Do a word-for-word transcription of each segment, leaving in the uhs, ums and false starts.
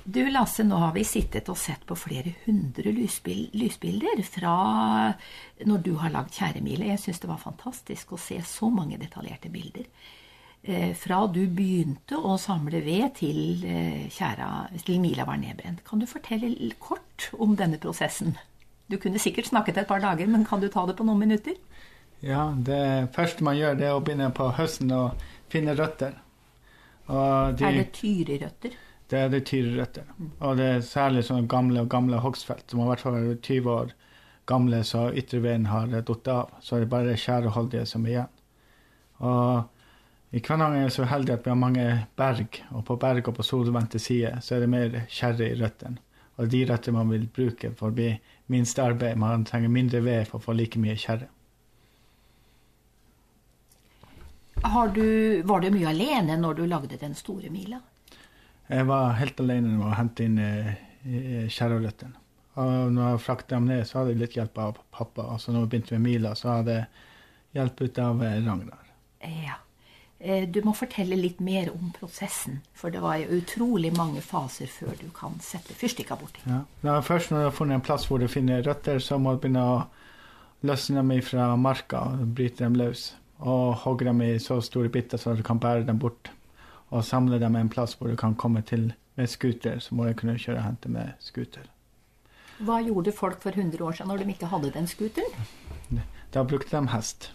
Du Lasse, nå har vi sittet og sett på flere hundre lysbil- lysbilder fra når du har lagd Tjæremila. Jeg synes det var fantastisk å se så mange detaljerte bilder. Eh, fra du begynte å samle ved til, eh, tjæra, til Mila var nedbrent. Kan du fortelle l- kort om denne prosessen? Du kunne sikkert snakket et par dager, men kan du ta det på noen minutter? Ja, det første man gjør det er å begynne på høsten og finne røtter. Og de, Er det tyrerøtter? Det er det tyrerøtter. Og det er særlig sånne gamle og gamle hogstfelt, som har vært for tyve år gamle, så ytterveden har dott av. Så er det bare skjæreholdige som er igjen. Og i Kvænangen er vi så heldige at vi har mange berg, og på berg og på solvendte side så er det mer skjære i røttene. Og de røtter man vil bruke for å bli minst arbeid, man trenger mindre ved for å få like mye skjære. Har du, var du mye alene når du lagde den store Mila? Jeg var helt alene med å hente inn eh, skjærerøttene. Og når jeg fraktet dem ned, så hadde jeg litt hjelp av pappa. Altså når vi begynte med Mila, så hadde jeg hjelp ut av eh, Ragnar. Ja. Eh, Du må fortelle litt mer om prosessen, for det var jo utrolig mange faser før du kan sette fyrstikka borti. Ja. Når først når du har funnet en plass hvor du finner røtter, så må du begynne å løsne dem fra marka og bryte dem løs. Og hogge dem i så store bitter så du kan bære dem bort. Og samle dem i en plass hvor du kan komme til med skuter, så må du kunne kjøre og hente med skuter. Hva gjorde folk for hundre år siden når de ikke hadde den skuteren? Da brukte de hest.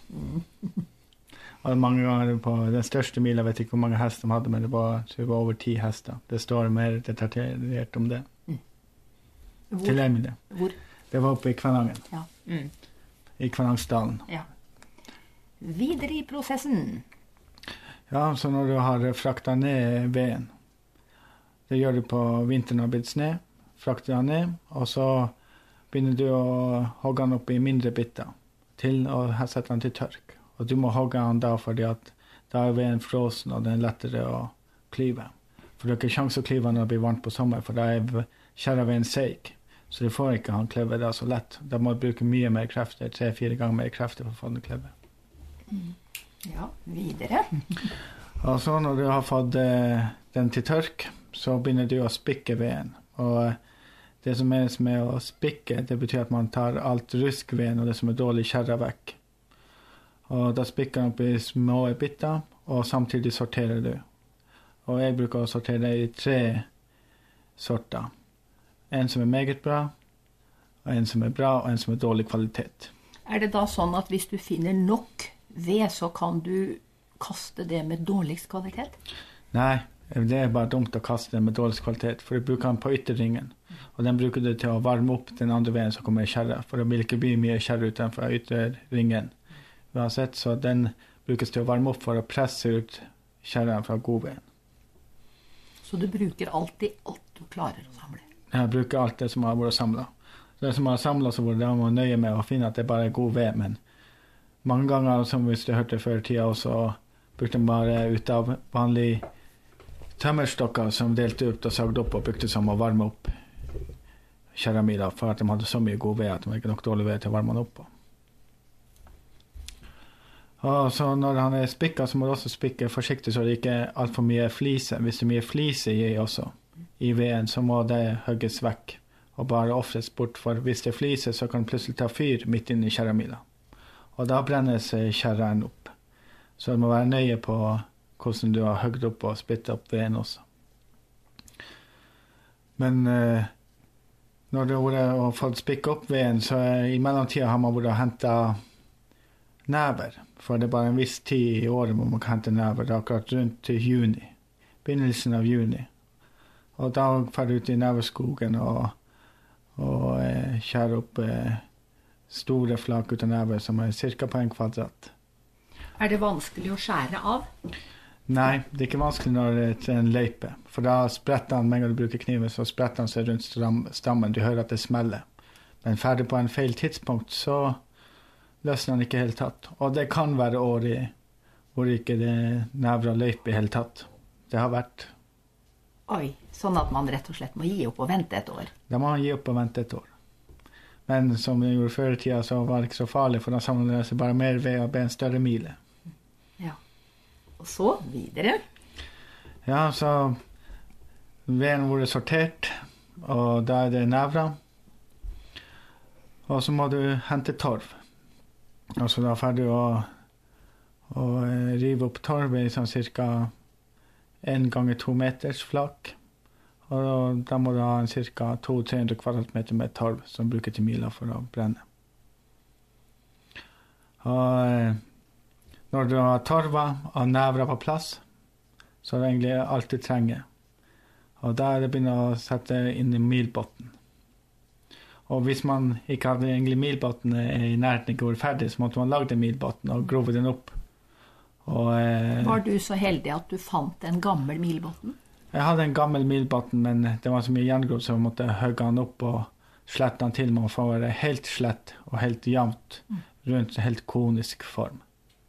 Og mange ganger på den største Mila, vet ikke hvor mange hester de hadde, men det var, så det var over ti hester. Det står mer detaljert om det. Hvor? Til Emil. Hvor? Det var oppe i Kvænangen. Ja. Mm. I Kvænangsdalen. Ja. Videre i prosessen. Ja, så når du har fraktet ned veden, det gjør du på vinteren og blitt snø, frakter den ned, og så begynner du å hogge den opp i mindre bitter til å sette den til tørk. Og du må hogge den da, fordi at da er veden frosen, og det er lettere å klyve. For du har ikke sjans å klyve når det blir varmt på sommer, for da er skjæreveden seig. Så du får ikke han kløve da så lett. Da må du bruke mye mer krefter, tre-fire ganger mer krefter for å få den kløve. Mm. Ja, videre. Og så når du har fått eh, den til tørk, så begynner du å spikke veden. Og det som er med å spikke, det betyr at man tar alt ruskveden og det som er dårlig skjæret vekk. Og da spikker den opp i små bitter, og samtidig sorterer du. Og jeg bruker å sortere det i tre sorter. En som er meget bra, og en som er bra, og en som er dårlig kvalitet. Er det da sånn at hvis du finner nok ved, så kan du kaste det med dårligst kvalitet? Nei, det er bare dumt å kaste det med dårligst kvalitet, for du bruker den på ytterringen. Og den bruker du til å varme opp den andre veden som kommer i skjære, for det vil ikke bli mye skjære ut den fra ytterringen. Uansett, så den brukes til å varme opp for å presse ut skjæren fra godveden. Så du bruker alltid alt du klarer å samle? Jeg bruker alt det som har vært samlet. Det som har samlet, så var det å nøye med å finne at det bare er god ved, men mange ganger, som hvis du hørte før i tida, så brukte de bare ut av vanlige tømmerstokker som delte ut og sagde opp og brukte som å varme opp keramida, for at de hadde så mye god ved at de ikke nok dårlig ved til å varme den opp på. Og så når han er spikket, så må du også spikke forsiktig så det ikke er alt for mye flise. Hvis det er mye flise i også, i veden, så må det hugges vekk og bare offres bort, for hvis det er flise, så kan det plutselig ta fyr midt inn i keramida. Og da brennes skjæren opp. Så du må være nøye på hvordan du har høgd opp og splittet opp veden også. Men eh, når du har fått spikket opp veden, så i mellomtiden har man vært å hente never. For det er bare en viss tid i året hvor man kan hente never, akkurat rundt til juni. Begynnelsen av juni. Og da fer du ut i neverskogen og, og eh, skjærer opp eh, store flak ut av never som er cirka på en kvadrat. Er det vanskelig å skjære av? Nei, det er ikke vanskelig når det er en løype. For da spretter han, med en gang du bruker kniven, så spretter han seg rundt stammen. Du hører at det smeller. Men ferdig på en feil tidspunkt, så løsner han ikke helt tatt. Og det kan være år i hvor ikke det nevra løype i helt tatt. Det har vært. Oi, sånn at man rett og slett må gi opp og vente et år? Da må man gi opp og vente et år. Men som vi gjorde før i tida, så var det ikke så farlig, for da samlet det seg bare mer ved å be en større mile. Ja. Og så videre? Ja, så veden vært sortert, og da er det nevra. Og så må du hente torv. Og så da er ferdig å, å rive opp torv i sånn cirka en ganger to meters flak. Og da må du ha en cirka to til tre hundre kvadratmeter med torv som bruker til mila for å brenne. Og når du har torva og nevra på plass, så er det egentlig alt du trenger. Og da er det begynner å sette inn i milbotten. Og hvis man ikke hadde egentlig milbotten i nærheten ikke var ferdig, så måtte man lage den milbotten og grove den opp. Og, eh, var du så heldig at du fant en gammel milbotten? Jeg hadde en gammel milbotten, men det var så mye jerngrov, så jeg måtte høgge den opp og slette den til med å få være helt slett og helt jevnt rundt helt konisk form.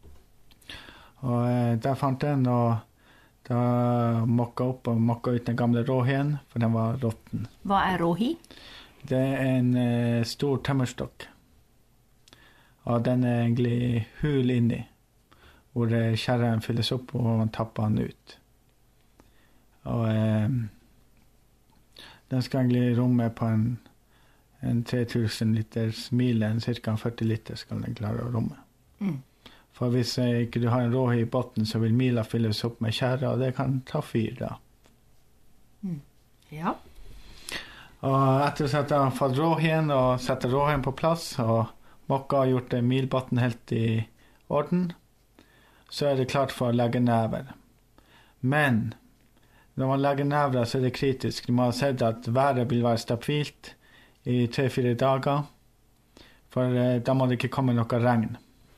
Og eh, der fant jeg den, og da mokka opp og mokka ut den gamle råhien, for den var rotten. Hva er råhi? Det er en eh, stor tømmerstokk. Og den er egentlig hul inni, hvor kjerren fylles opp og man tapper den ut. Og eh, den skal egentlig romme på en, en tre tusen liters mil, en cirka førti liter skal den klare å romme. Mm. For hvis ikke du har en råhi i botten, så vil mila fylles opp med kjerre, og det kan ta fyr da. Mm. Ja. Og etter at jeg har fått råhien og setter råhien på plass, og mokka har gjort milbotten helt i orden, så er det klart for å legge never. Men når man legger never, så er det kritisk. Du må ha sett at været vil være stabilt i tre-fire dager, for da må det ikke komme noe regn.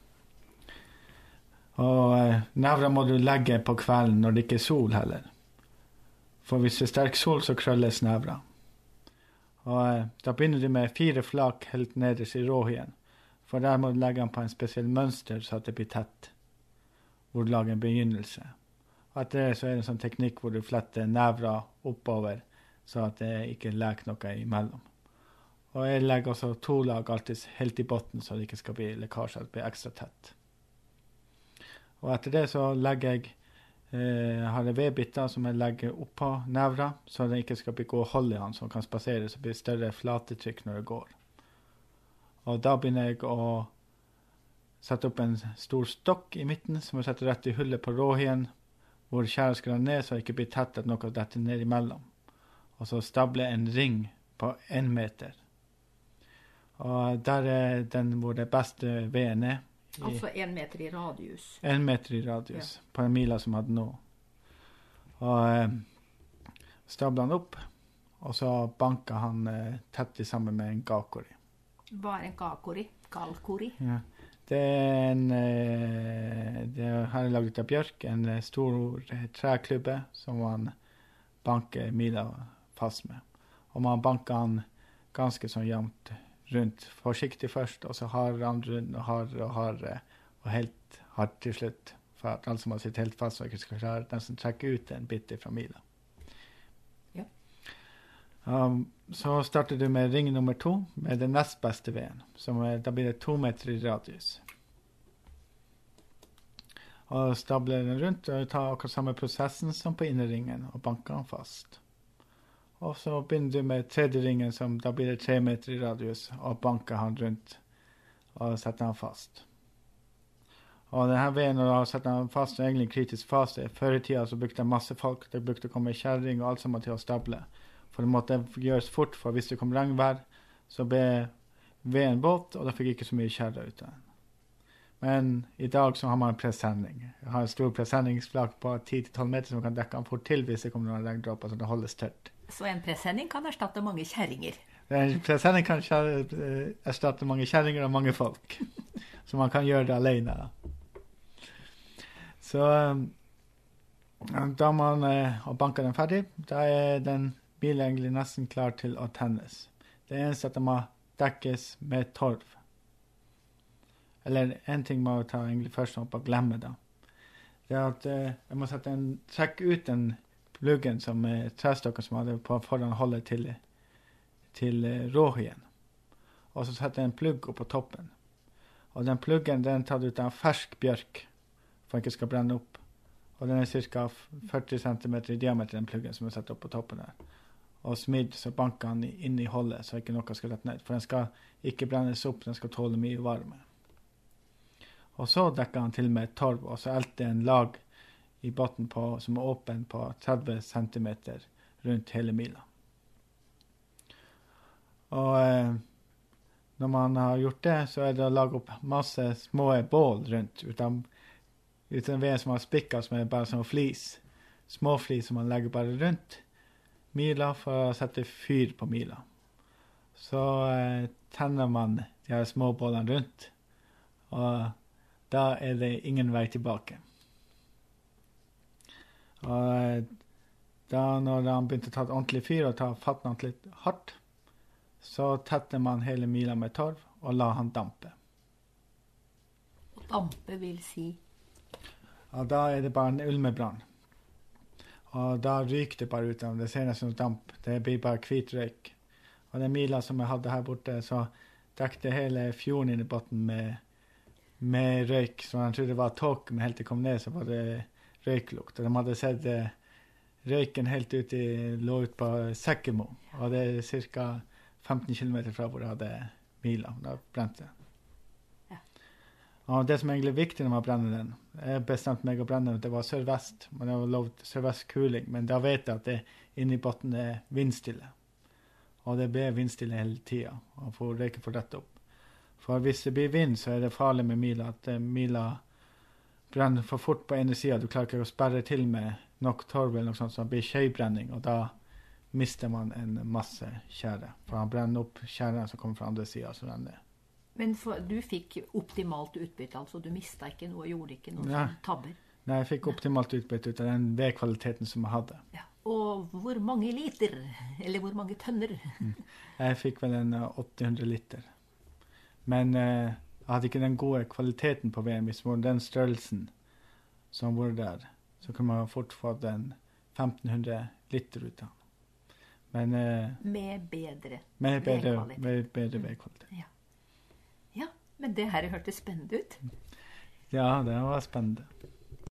Og eh, nevra må du legge på kvelden når det ikke er sol heller. For hvis det er sterk sol, så krølles nevra. Og eh, da begynner du med fire flak helt nederst i råhien. For der må du legge den på en spesiell mønster så at det blir tett. Hvor du lager en begynnelse. Og etter det så er det en sånn teknikk hvor du fletter nevra oppover, så at det ikke leker noe imellom. Og jeg legger også to lag alltid helt i botten, så det ikke skal bli lekkasje, det blir ekstra tett. Og etter det så legger jeg, eh, har jeg vedbitter som jeg legger opp på nevra, så det ikke skal bli gå hold i han, så kan spasere, så blir det større flatetrykk når det går. Og da begynner jeg å sette opp en stor stokk i midten, som jeg setter rett i hullet på råhien, hvor kjære skal ned, så det ikke blir tett at noe detter ned imellom. Og så stabler jeg en ring på en meter. Og der er den hvor det beste veden er. I, altså en meter i radius. En meter i radius, ja. På en mila som hadde nå. Og eh, stablet han opp, og så banket han eh, tett sammen med en gakori. Hva er en gakori? Galkori? Ja. Det er en, eh, det her er laget av bjørk, en stor træklubbe som man banker mila fast med. Og man banker han ganske sånn jevnt rundt, forsiktig først, og så har han rundt og har og har og helt hardt til slutt, for at alt som har sitt helt fast, så ikke skal klare den som trekker ut en bitte fra mila. Ja. Um, så starter du med ring nummer to, med den nest beste veden, som er, da blir det to meter i radius. Og stabler den rundt, og tar akkurat samme prosessen som på inneringen, og banker den fast. Og så begynner du med tredje ringen, som da blir det tre meter i radius, og banker han rundt, og setter han fast. Og denne veien, når du har satt han fast, er egentlig en kritisk fase. Før i tiden så brukte jeg masse folk, det brukte å komme i kjerring og alt som var til å stable. For det måtte gjøres fort, for hvis det kom regnvær, så ble veden våt, og da fikk ikke så mye kjerre ut av den. Men i dag så har man en presenning. Jeg har en stor presenningsflak på ti til tolv meter som kan dekke den fort til hvis det kommer noen regndråper, så det holdes tørt. Så en presenning kan erstatte mange kjerringer? En presenning kan erstatte mange kjerringer og mange folk. Så man kan gjøre det alene. Så da man har banket den ferdig, da er den bilen egentlig nesten klar til å tennes. Det eneste at den må dekkes med torv. Eller en ting må jeg ta egentlig først opp og glemme da. Det er at eh, jeg må sette en, trekke ut den pluggen som er trestokken som hadde på foran holdet til, til eh, råhien. Og så setter jeg en plugg opp på toppen. Og den pluggen den tar ut av fersk bjørk for at den ikke skal brenne opp. og den er cirka førti centimeter i diameter, den pluggen som er satt opp på toppen der. Og smidd, så banker han inn i holdet, så ikke noe skal rett ned. For den skal ikke brennes opp, den skal tåle mye varme. Og så dekker han til med torv, og så elter en lag i botten på, som er åpen på tretti centimeter rundt hele mila. Og eh, når man har gjort det, så er det å lage opp masse små bål rundt, uten, uten ved som har spikket, som er bare sånn flis. Små flis som man legger bare rundt mila for å sette fyr på mila. Så eh, tenner man de her små bålene rundt, og da er det ingen vei tilbake. Og eh, da når han begynte å ta et ordentlig fyr og ta fatten litt hardt, så tetter man hele mila med torv og la han dampe. Og dampe vil si? Ja, da er det bare en ulmebrann. Og da ryker det bare ut av det. Det ser nesten som damp. Det blir bare hvit røyk. Og den mila som jeg hadde her borte, så dekte hele fjorden inn i botten med, med røyk. Så jeg trodde det var tåk, men helt til jeg kom ned, så var det røyklukt. Og de hadde sett eh, røyken helt ut i, lå ut på Sekkemo. Og det er cirka femten kilometer fra hvor jeg hadde mila. Da brente det. Ja. Og det som er egentlig viktig når man brenner den, jeg bestemte meg å brenne den, det var sørvest. Man har lovt sørvest kuling, men da vet jeg at det inne i botten er vindstille. Og det blir vindstille hele tiden, og får røyken får rett opp. For hvis det blir vind, så er det farlig med mila, at mila brenner for fort på ene siden. Du klarer ikke å sperre til med nok torv eller noe sånt, så det blir skjøybrenning, og da mister man en masse kjære. For han brenner opp kjære som kommer fra andre siden, så renner det. Men for, du fikk optimalt utbytte, altså du mistet ikke noe, gjorde ikke noen ja. tabber? Nei, jeg fikk optimalt utbytte ut av den vedkvaliteten som jeg hadde. Ja. Og hvor mange liter, eller hvor mange tønner? Mm. Jeg fikk vel en åtte hundre liter. Men eh, jeg hadde ikke den gode kvaliteten på veden. Hvis det var den størrelsen som var der, så kunne man fort få den femten hundre liter ut av. Men, eh, med bedre med bedre vedkvalitet. Med bedre vedkvalitet. Ja. Ja, men det her hørtes spennende ut. Ja, det var spennende.